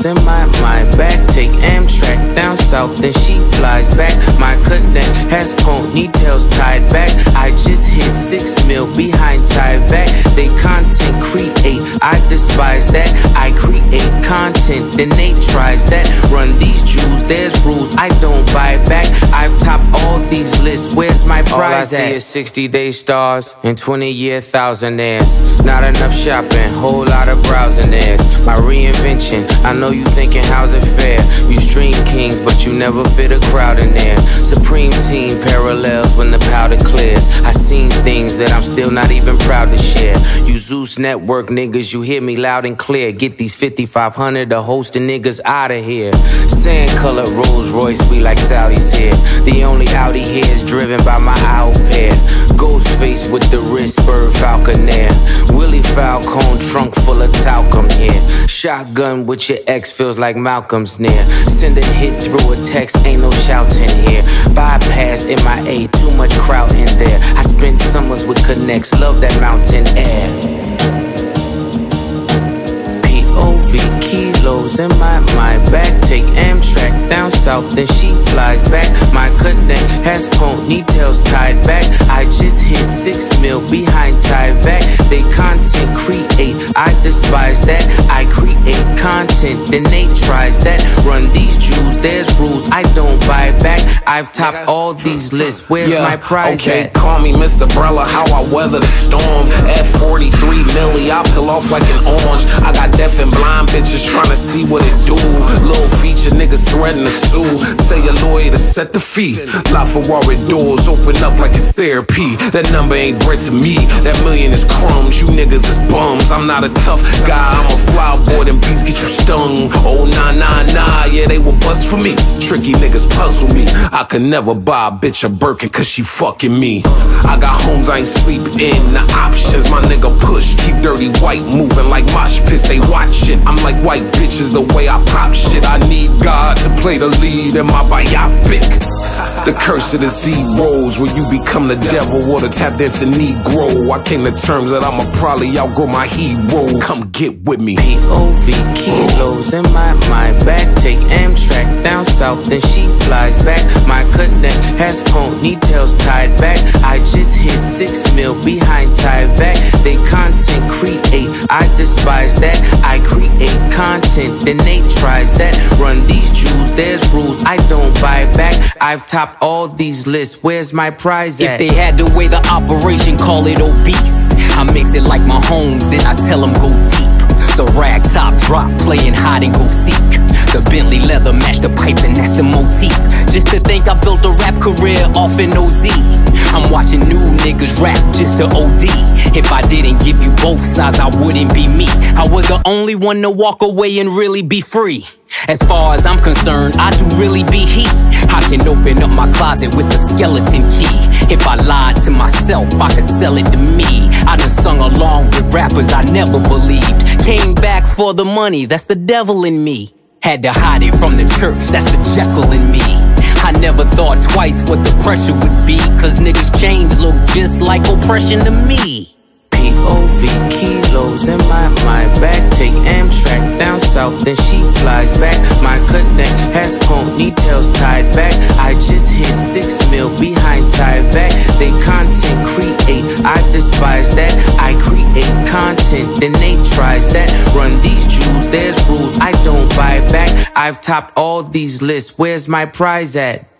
in my back. Take Amtrak down south, then she flies back. My connect has ponytails tied back. I just hit 6 mil behind Tyvek. They content create, I despise that. I create content, then they tries that. Run these jewels, there's rules I don't buy back. I've topped all these lists, where's my prize at? All I see is 60-day stars and 20-year thousandaires. Not enough shopping, whole lot of browsing theirs. My reinvention, I know you thinking how's it fair? You stream kings, but you never fit a crowd in there. Supreme team parallels when the powder clears. I seen things that I'm still not even proud to share. You Zeus Network niggas, you hear me loud and clear. Get these 5,500 to hosting niggas out of here. Sand colored Rolls Royce, we like Saudis here. The only Audi here is driven by my owl pair. Ghostface with the wrist, bird falconer. Willie Falcone, trunk full of talcum here. Shotgun with your ex feels like Malcolm's near. Send a hit through a text, ain't no shouting here. Bypass MIA, too much crowd in there. I spend summers with connects, love that mountain air. POV kilos in my back. Take Amtrak down south, then she flies back. My connect has ponytails tied back. I just hit 6 mil behind Tyvek. They content create, I despise that. I create content, then they tries that. Run these jewels, there's rules I don't buy back. I've topped all these lists, where's my prize at? Call me Mr. Brella, how I weather the storm. At 43 milli, I peel off like an orange. I got deaf and blind bitches trying to see what it do. Little feature niggas threaten to sue. Tell your lawyer to set the fee. LaFerrari doors open up like it's therapy. That number ain't bread to me. That million is crumbs. You niggas is bums. I'm not a tough guy. I'm a fly boy. Them beats get you stung. Oh nah nah nah. Yeah, they will bust for me. Tricky niggas puzzle me. I could never buy a bitch a Birkin cause she fucking me. I got homes I ain't sleeping in. The options my nigga push. Keep dirty white moving like mosh pits. They watching. I'm like white bitches the way I pop shit. I need God to play the lead in my biopic. The curse of the zeros, where you become the devil or the tap dancing Negro. I came to terms that I'ma probably outgrow my hero. Come get with me. POV kilos in my back. Take Amtrak down south, then she flies back. My connect has ponytails tied back. I just hit 6 mil behind Tyvek. They content create, I despise that. I create content, then they tries that. Run these jewels, there's rules I don't buy back. I've topped all these lists, where's my prize at? If they had to weigh the operation, call it obese. I mix it like my homes, then I tell them go deep. The rag top drop, playing hide and go seek. The Bentley leather match the pipe and that's the motif. Just to think I built a rap career off an OZ. I'm watching new niggas rap just to OD. If I didn't give you both sides, I wouldn't be me. I was the only one to walk away and really be free. As far as I'm concerned, I do really be he. I can open up my closet with the skeleton key. If I lied to myself, I could sell it to me. I done sung along with rappers I never believed. Came back for the money, that's the devil in me. Had to hide it from the church, that's the Jekyll in me. I never thought twice what the pressure would be, cause niggas change look just like oppression to me. POV kilos in my back. Take Amtrak down south, then she flies back. My connect has ponytails tied back. I just hit 6 mil behind Tyvek. They content create, I despise that. I create content, then they tries that. Run these jewels, there's rules I don't buy back. I've topped all these lists, where's my prize at?